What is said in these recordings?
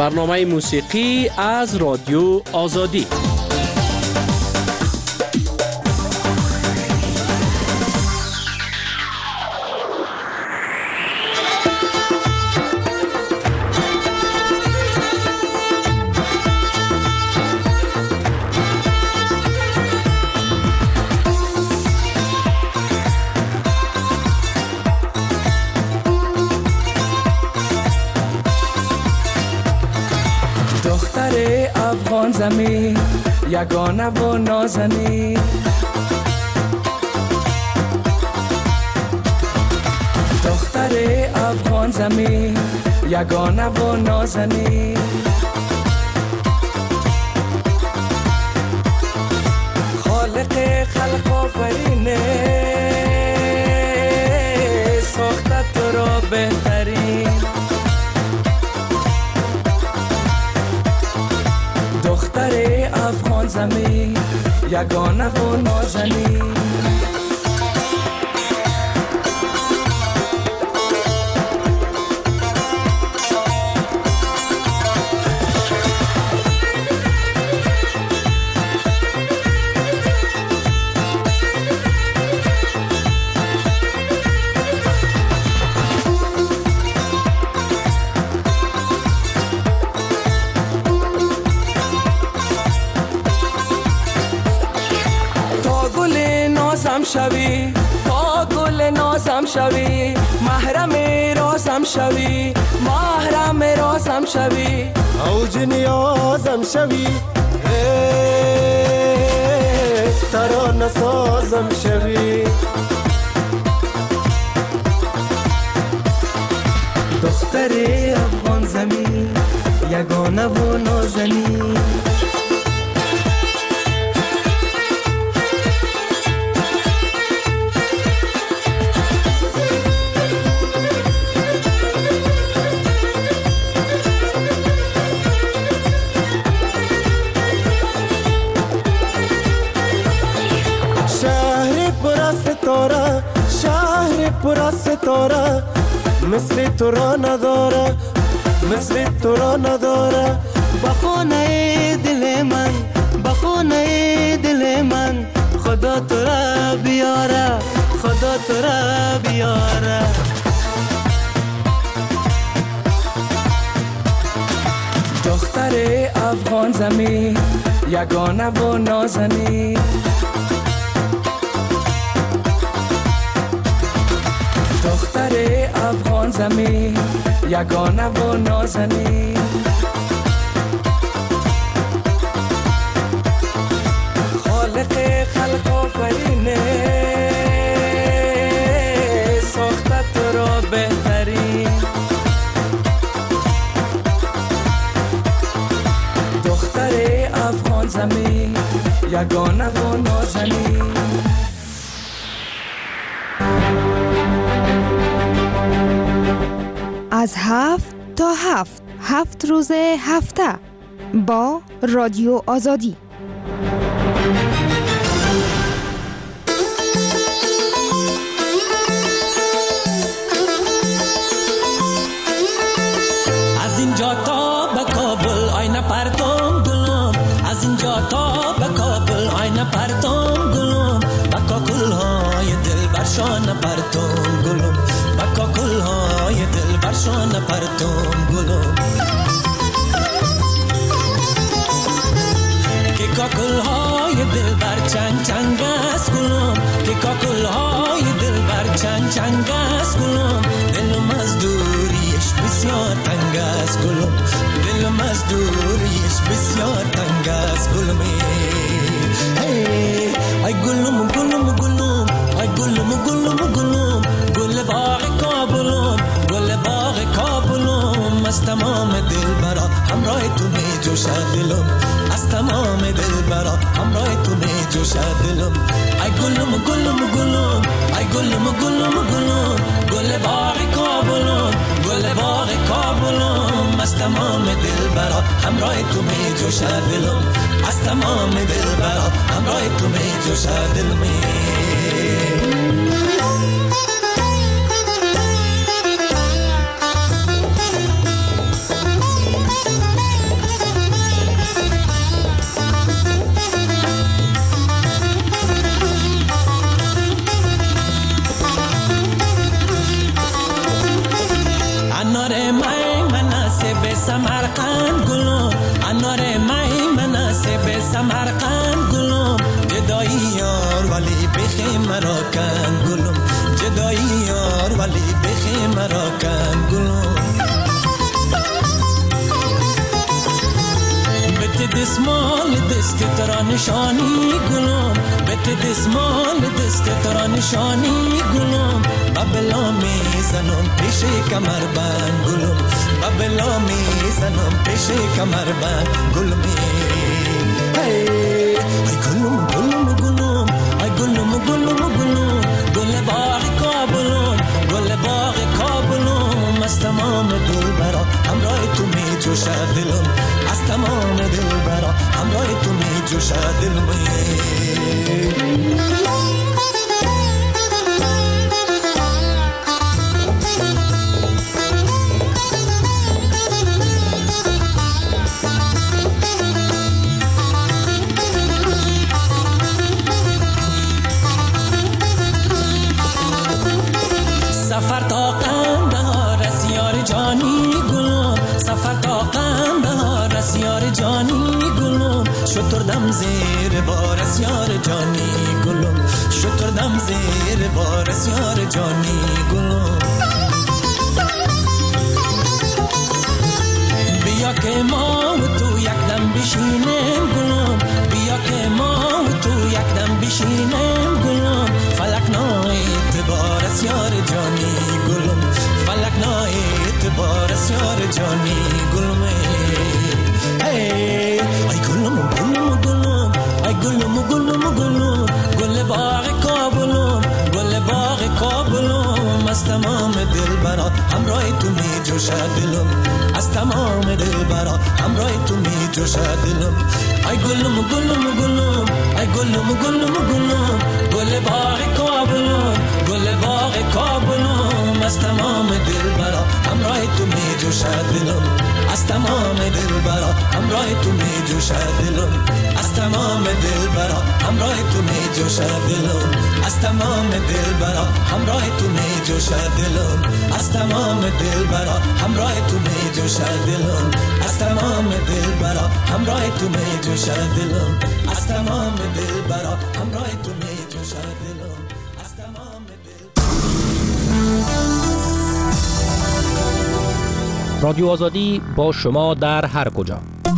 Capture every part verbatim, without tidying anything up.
برنامه موسیقی از رادیو آزادی. افغان زمین یگانه و نازنین، دختر افغان زمین یگانه و نازنین، خالق خلق آفرینه ساخته تو را بهترین، دختر افغان زمین یگانه و نازنین. شوی تا گل نازم شوی، محرم رازم شوی، محرم رازم شوی، اوج نیازم شوی، ترانه سازم شوی، دختر افغان زمین یگانه و نازنین. شهر پر ستاره مثل تو را نداره، مثل تو را نداره، بخونه دل من، بخونه دل من، خدا تو را بیاره، خدا تو را بیاره. دختر افغان زمین یگانه و نازنین، دختر افغان زمین یگانه و نازنین، خالق خلق آفرینه ساخته تو را بهترین، دختر افغان زمین یگانه و نازنین. از هفت تا هفت هفت روز هفته با رادیو آزادی. از اینجا تا به کابل آینه پرتم گلم، از اینجا تا به کابل آینه پرتم گلم، با کاکل های دل برشان پرتم گلم، با کاکل های دل برشان پرتم گلم، که کاکل های دل بر چنگ چنگ است گلم، که کاکل های دل بر چنگ چنگ است گلم، دلم از دوریش بسیار تنگ است گلم، دلم از دوریش بسیار تنگ است گلم. ای گلم گلم گلم، ای گلم گلم گلم، گل باغ کابلم، گل باغ کابلم، از تمام دل برا همراه تو می جوشد دلم، از تمام دل برا همراه تو می جوشد دلم. ای گلم گلم گلم، ای گلم گلم گلم، گل باغ کابلم، گل باغ کابلم، از تمام دل برا همراه تو می جوشد دلم، از تمام دل برا همراه تو می جوشد دلم. مرا کن گلم جدایی یار ولی بخی مرا کن گلم بت دسمال دست ترا نشانی گلم بت دسمال دست ترا نشانی گلم ببلا میزنم پیش کمر بند گلم ببلا میزنم پیش کمر بند گلمی ای گلم گلم گلم ای گلم گلم گلم گل باغ کابلم گل باغ کابلم از تمام دل برا همراه تو می جوشد دلم از تمام دل برا همراه تو می جوشد دلم سفر تا قندهار از یار جانی گلم سفر تا قندهار از یار جانی گلم شتردم زیر بار از یار جانی گلم شتردم زیر بار از یار جانی گلم بیا که ما و تو یک دم بشینیم گلم بیا که ما و تو یک دم بشینیم گلم فلک نای اعتبار از یار جانی گلم فلک نای اعتبار از یار جانی گلم ای ای گلم گلم گلم ای گلم گلم گلم گل باغ کابلم گل باغ کابلم از تمام دل برا همراه تو می جوشد دلم از تمام دل برا همراه تو می جوشد دلم ای گلم گلم گلم ای گلم گلم گلم گل باغ کابلم گل باغ کابلم از تمام دل برا همراه تو می جوشد دلم از تمام دل برا همراه تو می جوشد دلم از تمام دل برا همراه تو می جوشد دلم از تمام دل برا همراه تو می جوشد دلم از تمام دل برا همراه تو می جوشد دلم از تمام دل برا همراه تو می جوشد دلم از تمام دل برا همراه تو می جوشد دلم از تمام دل رادیو آزادی با شما در هر کجا.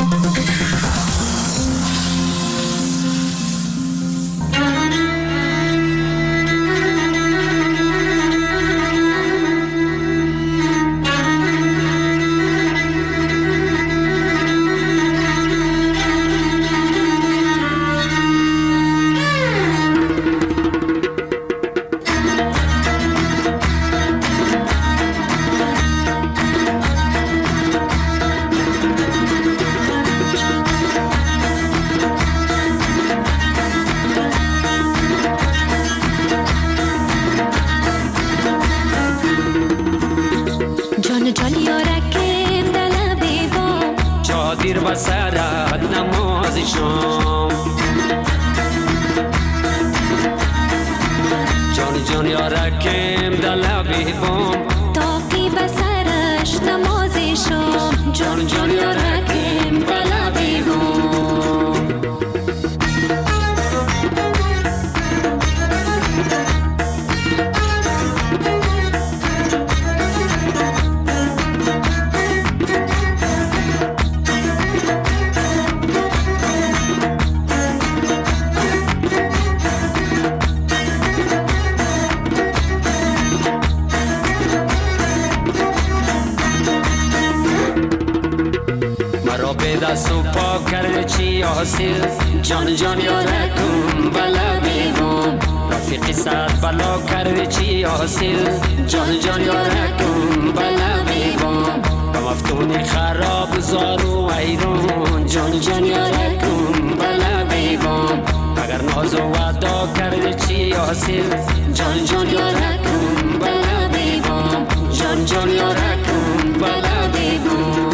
جان جان یارکم بلا بیگم رفیقی صد بلا کرده چی حاصل جان جان یارکم بلا بیگم به مفتونی خراب زارو ایرون جان جان یارکم بلا بیگم اگر ناز و وعدا کرده چی حاصل جان جان یارکم بلا بیگم جان جان یارکم بلا بیگم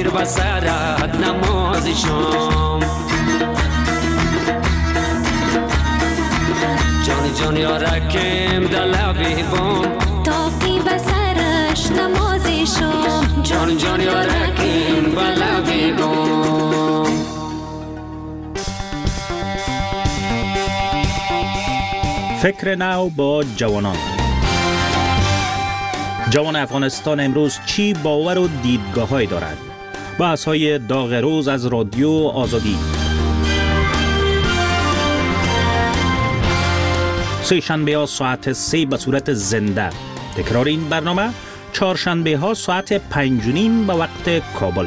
پیر به سرت نماز شام. جان جان یارکم در لبی بام تاقی به سرش نماز شام. جان جان یارکم به لبی بام. فکر نو با جوانان. جوان افغانستان امروز چی باور و دیدگاه های دارد؟ بحث های داغ روز از رادیو آزادی. سه شنبه ها ساعت سه به صورت زنده. تکرار این برنامه چهارشنبه ها ساعت پنج و نیم به وقت کابل.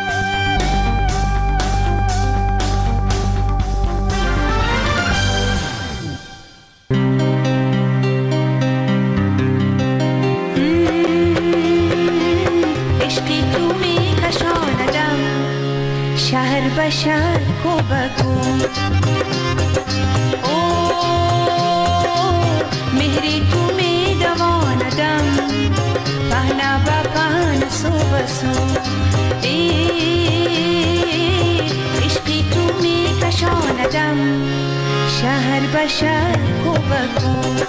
شهر به شهر کو بکو اوه مهری تو می دواندم پهنا با پهن سو بسو عشقی تو می کشاندم شهر به شهر کو بکو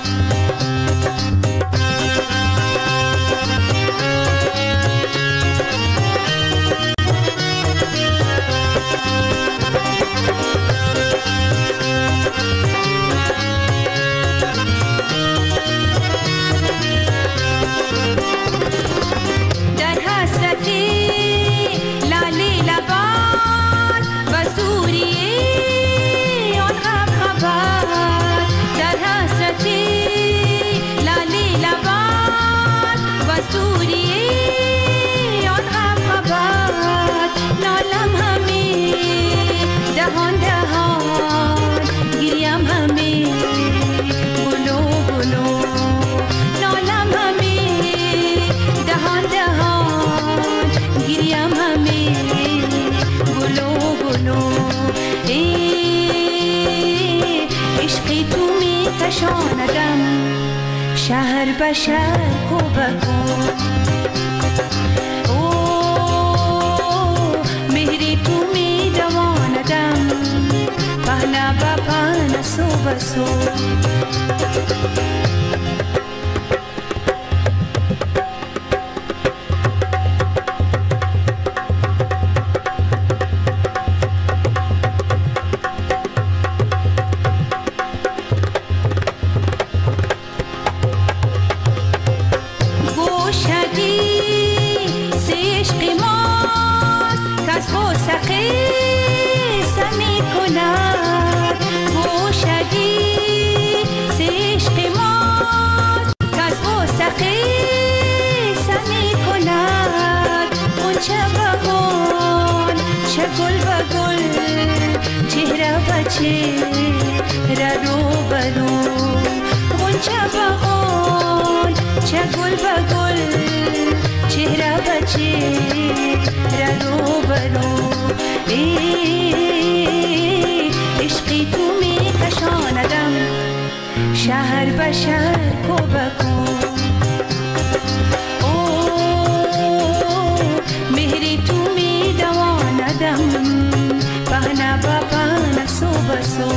شهر به شهر کو بکو اوه مهری تو می دواندم پهنا با پهن سو بسو شهر به شهر کو بکو اوه مهری تو می دواندم پهنا با پهن سو بسو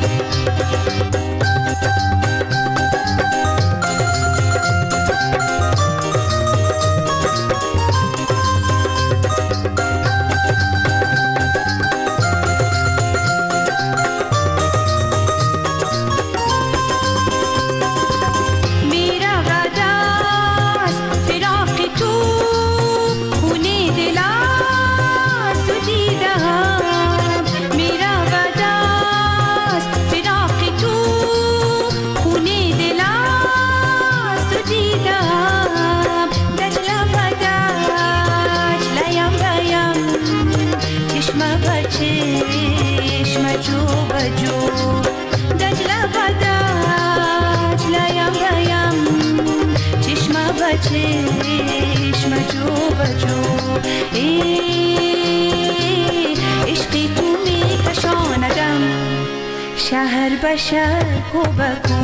چشم جو بجو عشقی تو می کشاندم شهر به شهر کو بکو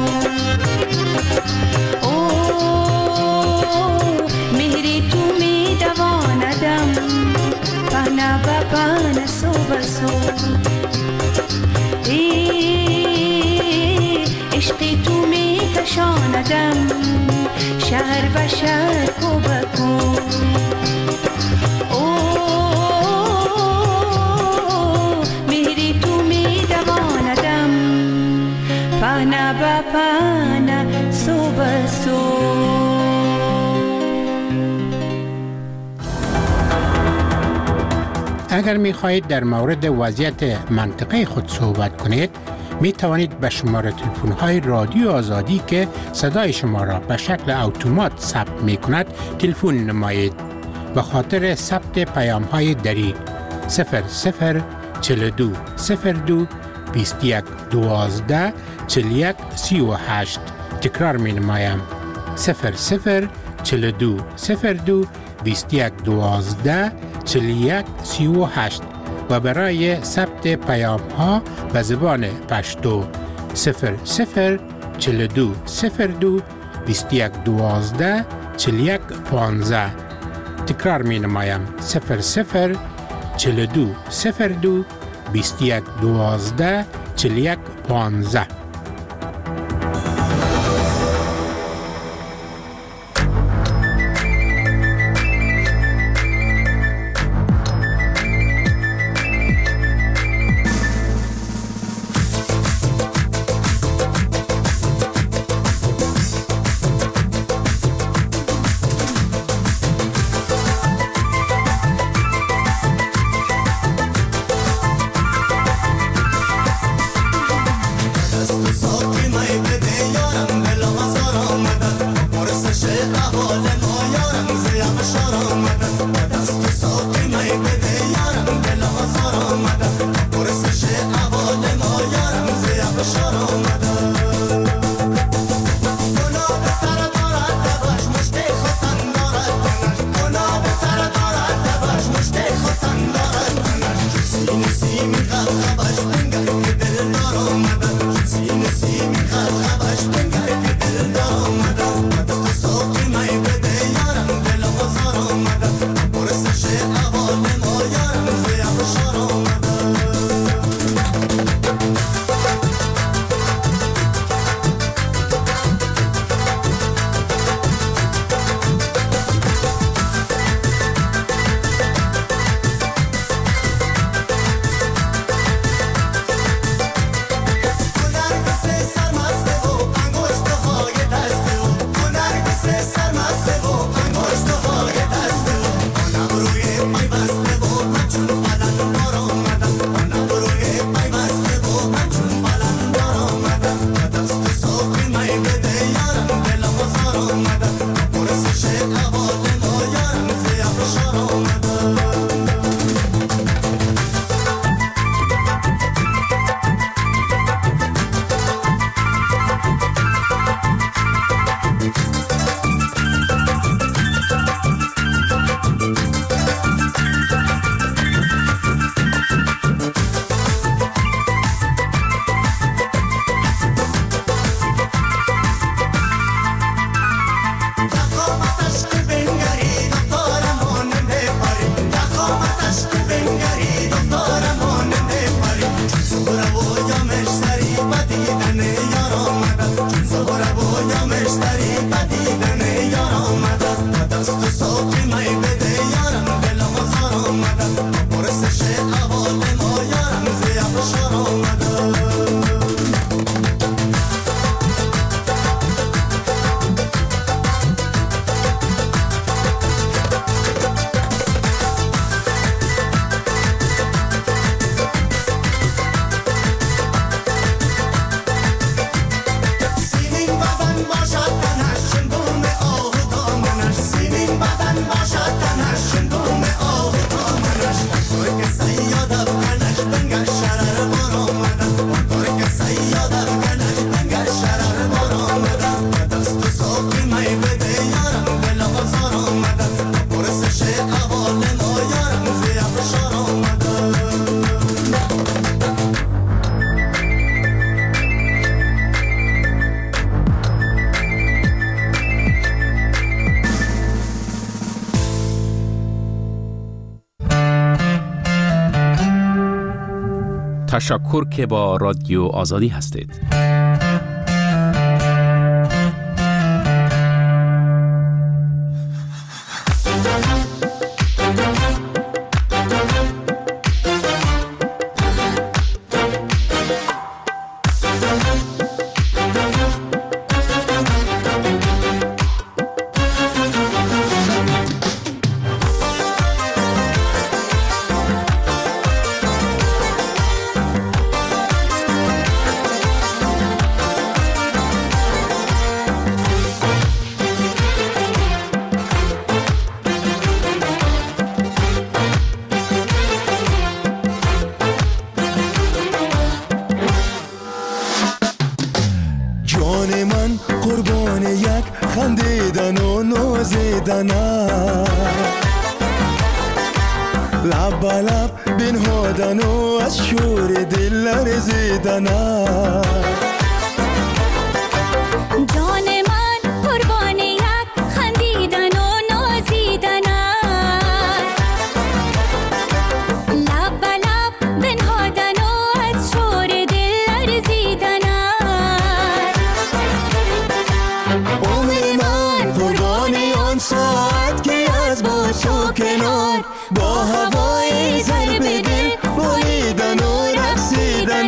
اوه مهری تو می دواندم کشاندم شهر به شهر کوبکو مهری تو می دواندم پهنه به پهنه سو به سو. اگر می خواهید در مورد وضعیت منطقه خود صحبت کنید می توانید به شماره تلفن های رادیو آزادی که صدای شما را به شکل اتومات ثبت می کند تلفن نمایید. به خاطر ثبت پیام های دری صفر صفر چهل و دو صفر دو بیست و یک دوازده چهل و یک سی و هشت تکرار می نمایم صفر صفر چهل و دو صفر دو بیست و یک دوازده چهل و یک سی و هشت و برای ثبت پیام ها به زبان پشتو صفر صفر چهل و دو صفر دو بیست و یک دوازده چهل و یک پانزده تکرار می نمایم صفر صفر چهل و دو صفر دو بیست و یک دوازده چهل و یک پانزده. تشکر که با رادیو آزادی هستید. لب لب بنهادن و از شور دل لرزیدن جان من قربان یک خندیدن و نازیدن لب لب بنهادن و از شور دل لرزیدن عمر من قربان آن ساعت که از بوس و کنار با هوای ضرب دل بریدن و رقصیدن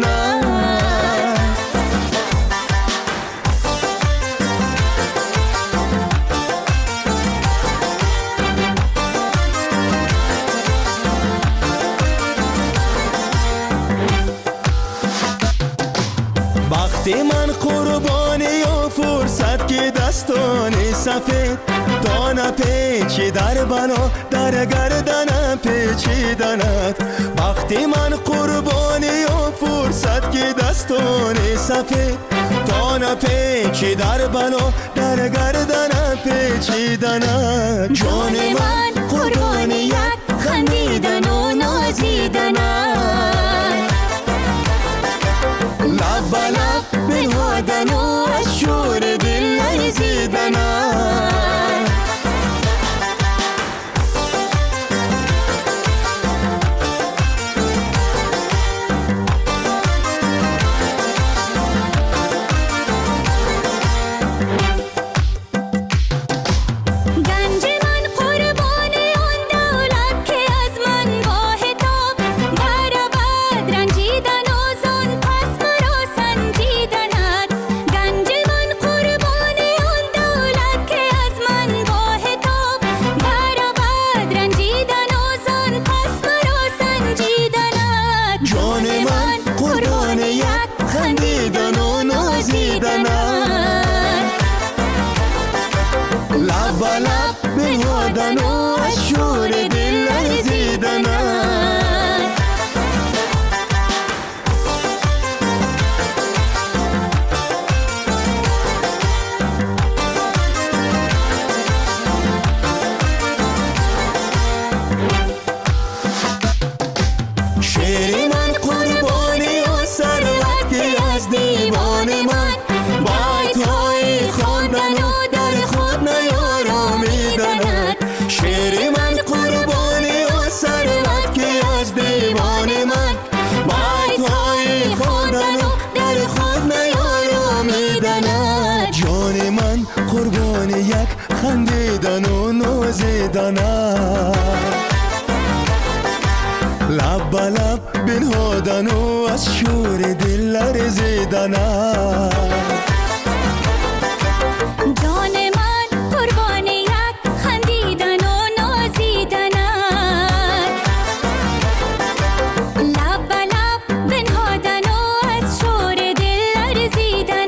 وقتی من قربانی و فرصت که دستانی سفید دانه پیچی در بنا در گردن پیچیدنت وقتی من قربانی و فرصت که دستانی سفید دانه پیچی در بنا در گردن پیچیدنت جان من قربان یک خندیدن و نازیدن لب لب بنهادن و از شور دل لرزیدن خندیدن و نازیدن لب لب بنهادن و از شور دل لرزیدن جان من قربان یک خندیدن و نازیدن لب لب بنهادن و از شور دل لرزیدن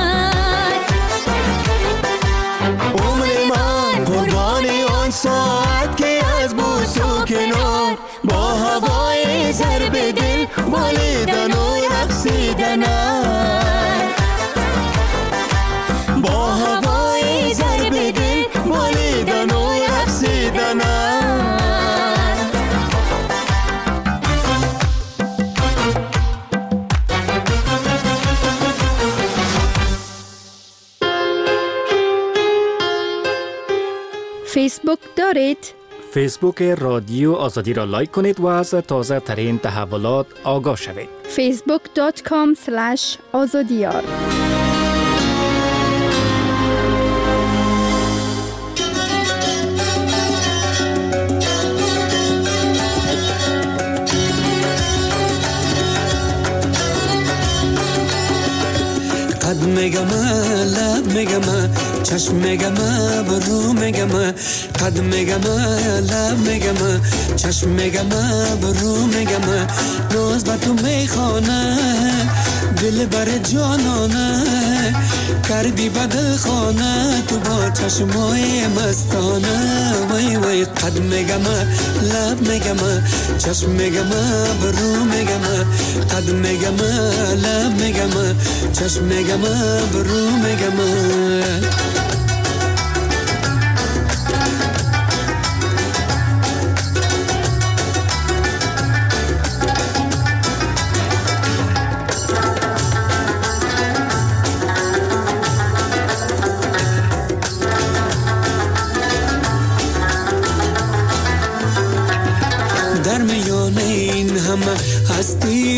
ساعت که از بوس و کنار با هوای ضرب دل بریدن و رقصیدن با هوای ضرب دل بریدن و رقصیدن فیسبوک دارید؟ فیسبوک رادیو آزادی را لایک کنید و از تازه ترین تحولات آگاه شوید. فیسبوک دات کام اسلش آزادیار قد میگم لب میگم چشم میگم برو میگم قد میگم لب میگم چشم میگم برو میگم روز با تو میخوانه دل بر جانانه کردی بدل خانه تو با چشمای مستانه وای وای قد میگم لب میگم چشم میگم برو میگم قد میگم لب میگم چشم میگم برو میگم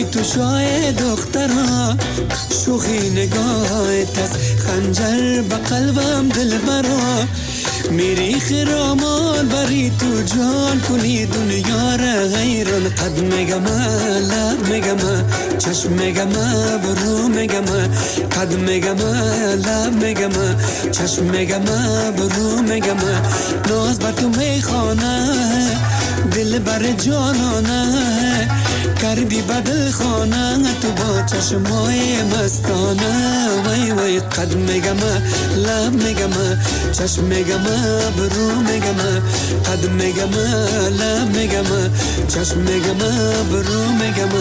بی تو شای دخترا شوخی نگاهت است خنجر به قلبم دل برا میری خرامان بری تو جان کنی دنیا را غیران قد میگم لب میگم چشم میگم برو میگم قد میگم لب میگم چشم میگم برو میگم ناز بر تو میخوانه دل بر جانانه کردی بدل خانه تو با چشمای مستانه وای وای قد میگم لب میگم چشم میگم برو میگم قد میگم لب میگم چشم میگم برو میگم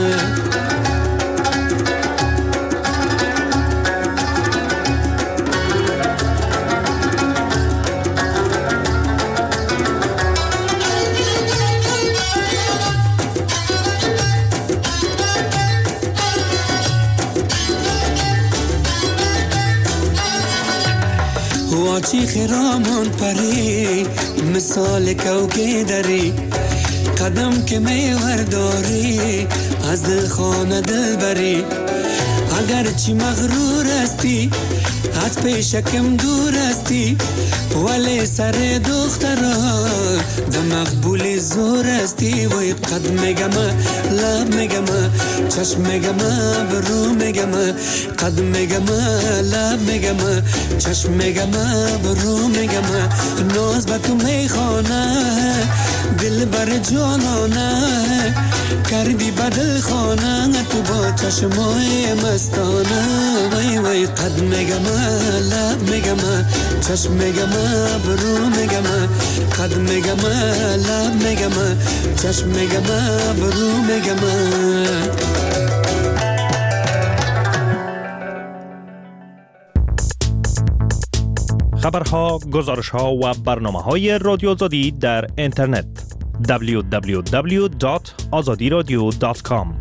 واچی خرامان پری مثال کوکه داری قدم که میورداری از دل خانه دل بری اگر چی مغرور استی از پیشکم دور استی ولی سر دخترا ده مقبول زور استی وی قد میگم لب میگم چشم میگم برو میگم قد میگم لب میگم چشم میگم برو میگم ناز به تو میخوانه دل بر جانانه کردی بدل خانه تو با چشمای مستانه وی وی قد میگم لب میگم چشم میگم برو میگم قد میگم لب میگم چشم میگم برو میگم خبرها، گزارشها و برنامه‌های رادیو آزادی در اینترنت دبلیو دبلیو دبلیو دات آزادی رادیو دات کام.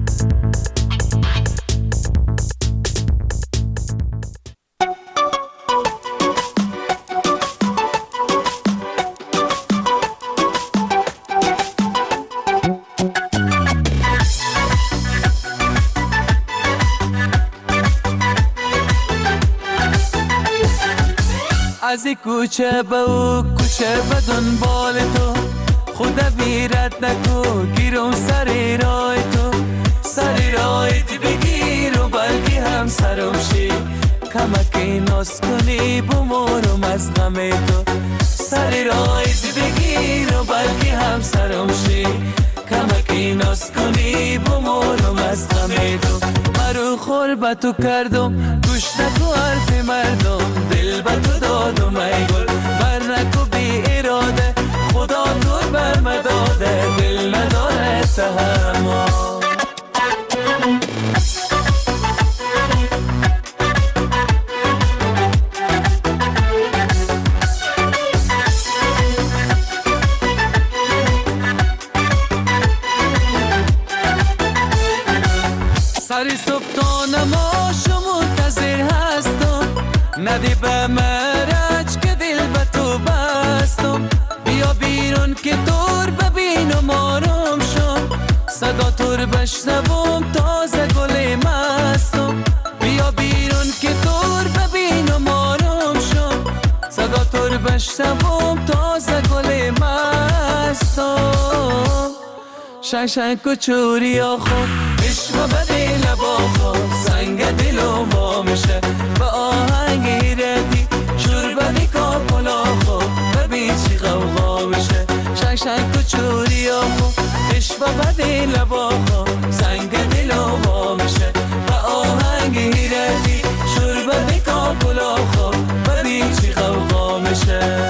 از کوچه به او کوچه به دنبال تو خدا بیرت نکو گیرم سر رای تو سر رایت بگیر و بلکه هم سرم شی کمکی ناز کنی بمورم از غم تو سر رایت بگیر و بلکه هم سرم شی کمکی ناز کنی بمورم از غم تو مرو خور به تو کردم گوش نکو حرف مردم دل به تو دادم ای گل بر نکو بی اراده خدا تو بر مداده دل نداره تحمل سری صبح تا نماش منتظر هستم ندی به مرج که دل به تو بستم بیا بیرون که دور ببینم آرام شم صدا تور بشنوم تازه گل مستم بیا بیرون که دور ببینم آرام شم صدا تور بشنوم تازه گل مستم شنگ شنگ کچوری آخو عشق بده لبا خود سنگ دلو وا میشه با آهنگ ردی شور بدی کاپلا خود ببین چی غوغا میشه شنگ شنگ کچوری آخو عشق بده لبا خود سنگ دلو وا میشه با آهنگ ردی شور بدی کاپلا خود ببین چی غوغا میشه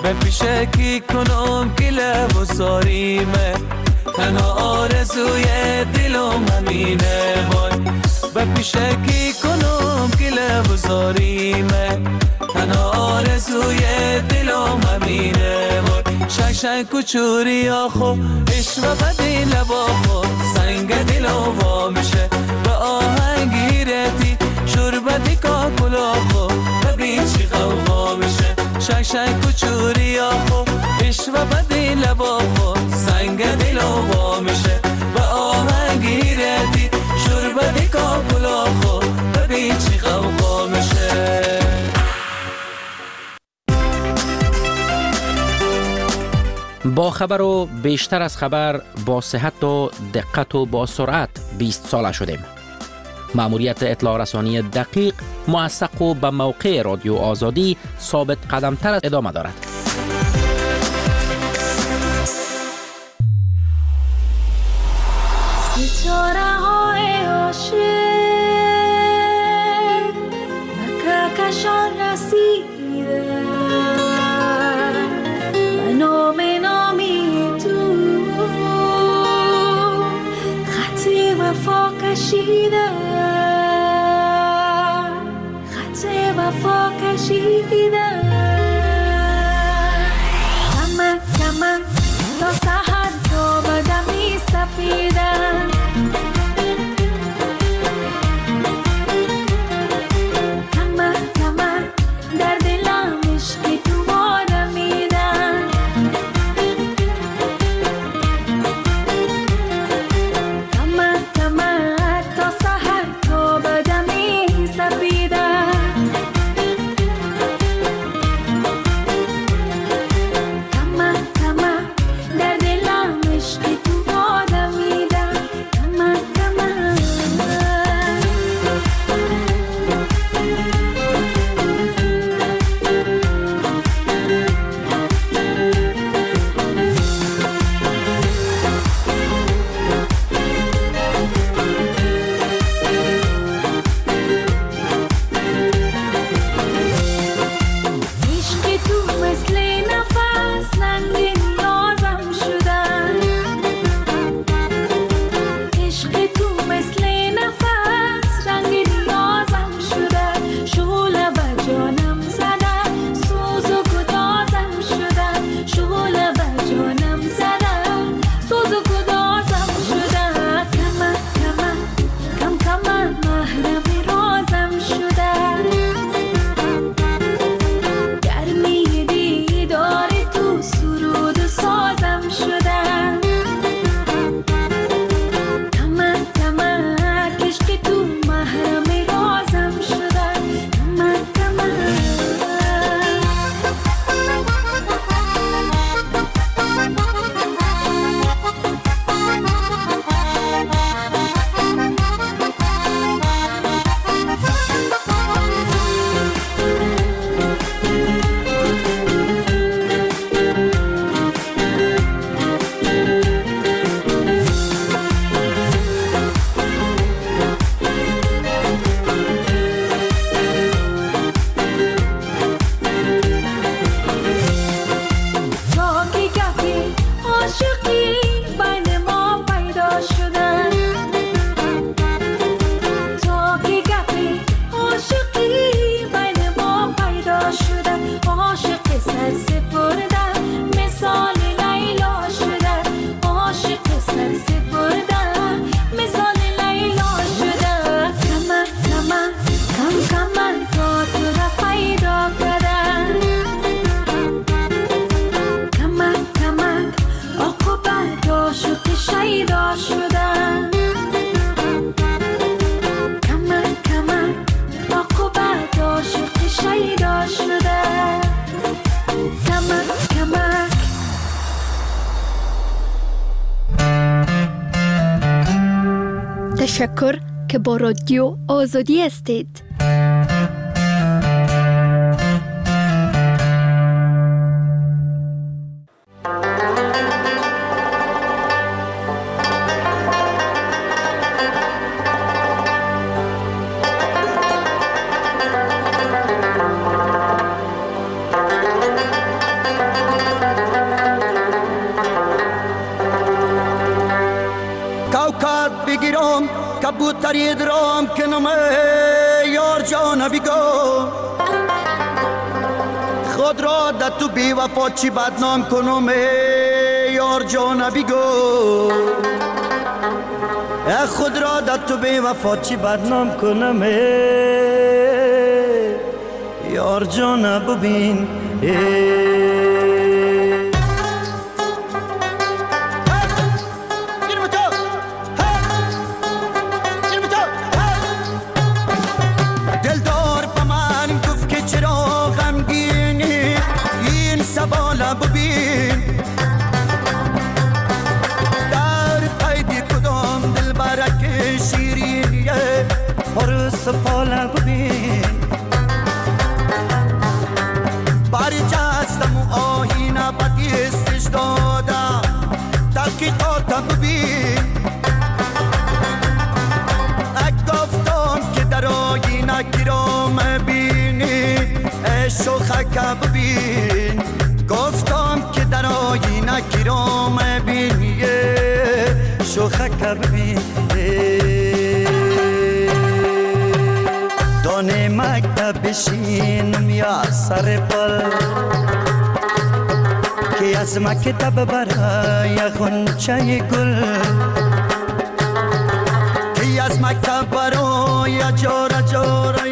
به پیشکی کنم که لب و زاریمه تنها آرزوی دلم همینه وای به پیشکی کنم که لب و زاریمه تنها آرزوی دلم همینه وای شک شک کچوری آخو عشق و بدی لبا خو سنگ دلم وا میشه به آهنگی رتی شربتی کاکلا خو ببین چی غوغا میشه شک شک کچوری آخو عشق و بدی لبا خو سنگ دلم وا میشه به آهنگی رتی شربتی کاکلا خو ببین چی غوغا میشه. با خبر و بیشتر از خبر با صحت و دقت و با سرعت بیست ساله شدیم. مأموریت اطلاع رسانی دقیق، موثق و به موقع رادیو آزادی ثابت قدمتر از ادامه دارد. ستاره های عاشق به کهکشان رسیده و نام نامی تو خط وفا کشیده خط وفا کشیده کمک کمک تا سحر تا بدمی سفیده تشکر که با رادیو آزادی هستید. سری درام کنم یار جان بگو خود را در تو بی وفا چی بدنام کنم یار جان بگو خود را در تو بی وفا چی بدنام کنم یار جان ببین دلدار با من گفت که چرا غمگینی این سبالا ببین در قید کدام دل برک شیرینیه پر سفالا ببین برجستم و آهینه بدیستش دادم تحقیقاتم ببین گفتم که در آینه گیرام بینی شوخک ببین گفتم که در آینه گیرام بینی شوخک ببین دانه مکتب بشینم یا سر پل که از مکتب برای خونچه گل که از مکتب برای جارا جارا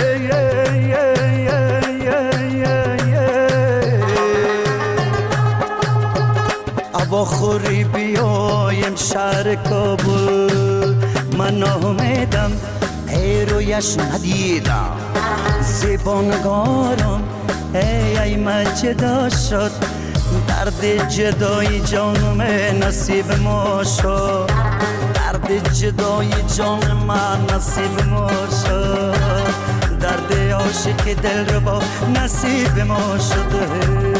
ابا خوری بیایم شهر کابل من ناامیدم ای رویش ندیدم زیبانگارم ای ای من جدا شد درد جدای جانم نصیب ما شد درد جدای جان من نصیب ما شد درد عاشق دل رو با نصیب ما شده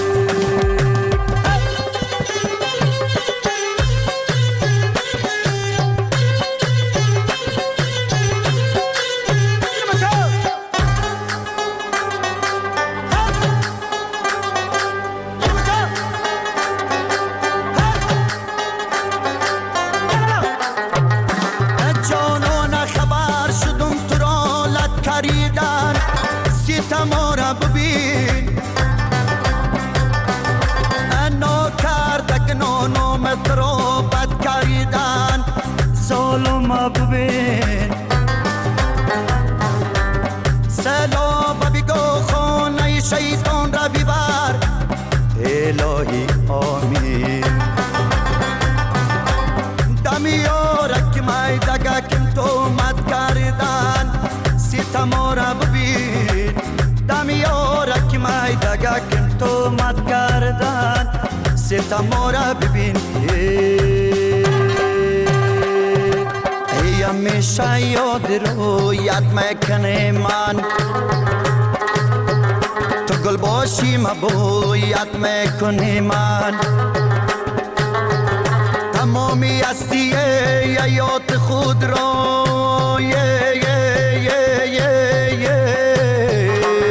سلام بگو خانه شیطان را ببر الهی آمین دمیارک مای دگکم تو مد کردن ستما را ببین دمیارک مای دگکم تو مد کردن ستما را ببین همیشه یاد رویت میکنه من تو گل باشی مبویت میکنه من تمامی هستی یاد خود را یه یه یه یه یه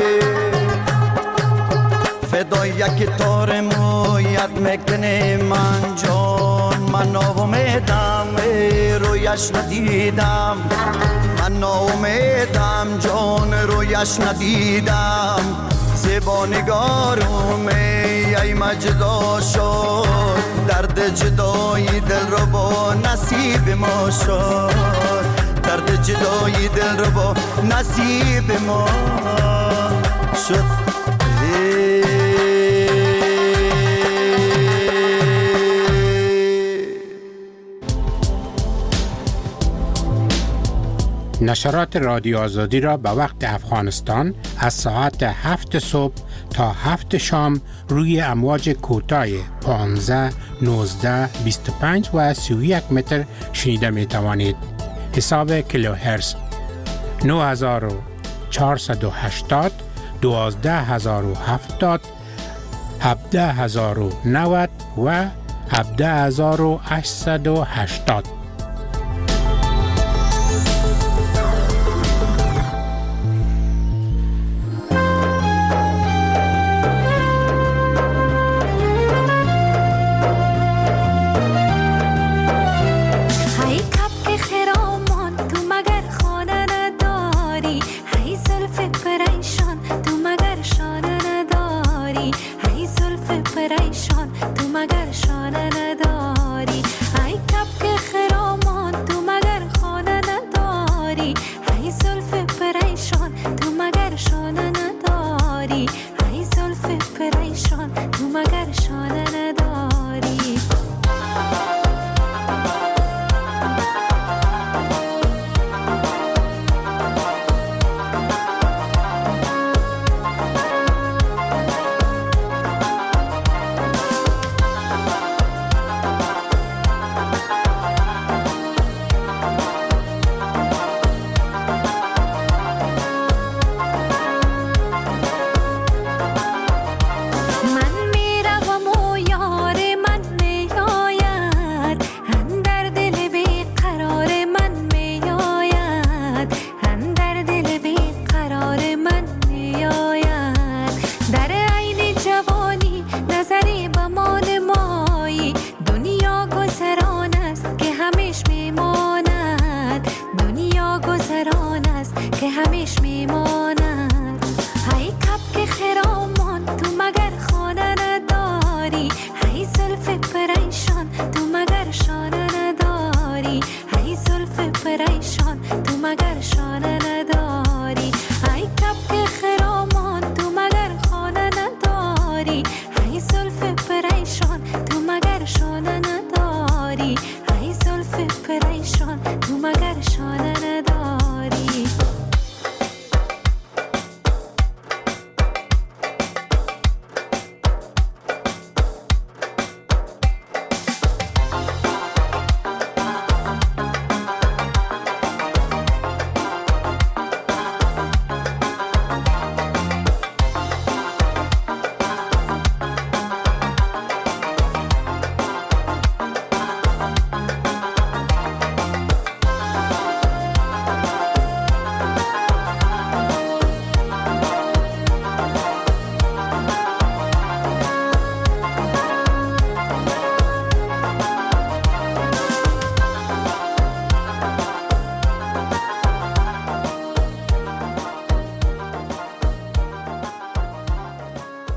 فدای یک تار مویت میکنه من جان من ناامیدم رویش ندیدم من ناامیدم جان رویش ندیدم زبانگارم ای مجدا شد درد جدای دل رو با نصیب ما شد درد جدای دل رو با نصیب ما شد نشرات رادیو آزادی را به وقت افغانستان از ساعت هفت صبح تا هفت شام روی امواج کوتاه پانزده، نوزده، بیست و پنج و سی و یک متر شنیده می توانید. حساب کیلوهرتز نه هزار و چهارصد و هشتاد، دوازده هزار و هفتاد، هفده هزار و نود و هفده هزار و هشتصد و هشتاد. های کپ خرامان تو مگر مگر شانه